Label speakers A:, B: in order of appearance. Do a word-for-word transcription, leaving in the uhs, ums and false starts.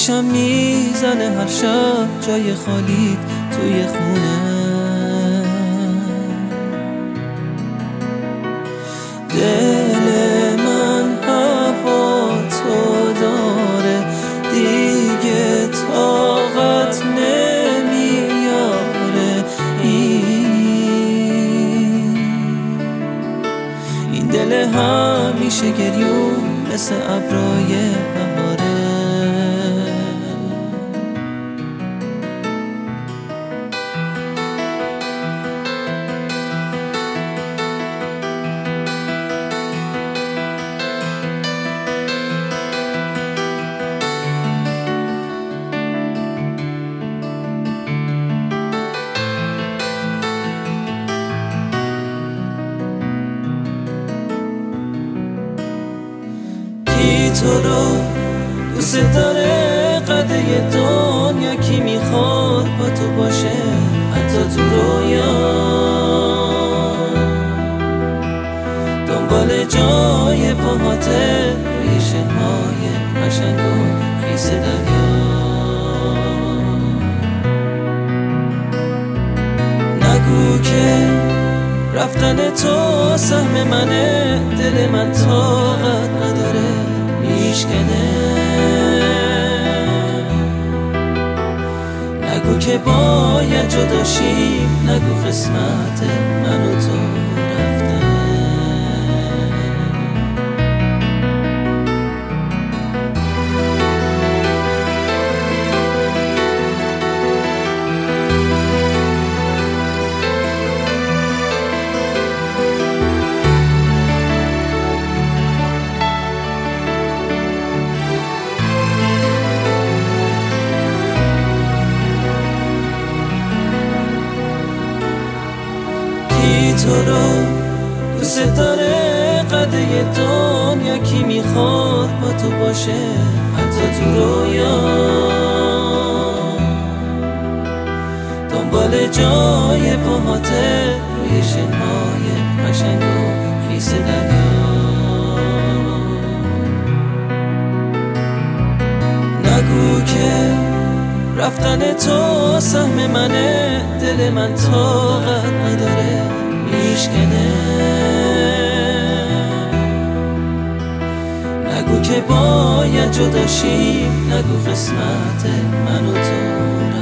A: آتیشم میزنه هر شب جای خالیت توی خونه. دل من هوا تو داره دیگه طاقت نمیاره. این این دل همیشه گریون مثل ابرای بهاره. کی تو رو دوست داره قده دنیا؟ کی میخواد با تو باشه حتی تو رویا؟ دنبال جای پاهاته روی شنهای قشنگ و خیس دریا. نگو که رفتن تو سهم منه، دل من طاقت نداره میشکنه. نگو که باید جدا شیم، نگو قسمت من و تو رفتنه. تو رو دوست داره قده دنیا؟ کی میخواد با تو باشه حتی تو رویا؟ دنبال جای پاهاته روی شنهای قشنگ و خیس دریا. نگو که رفتن تو سهم منه، دل من طاقت نداره میشکنه. نگو که باید جدا شیم، نگو قسمت من و تو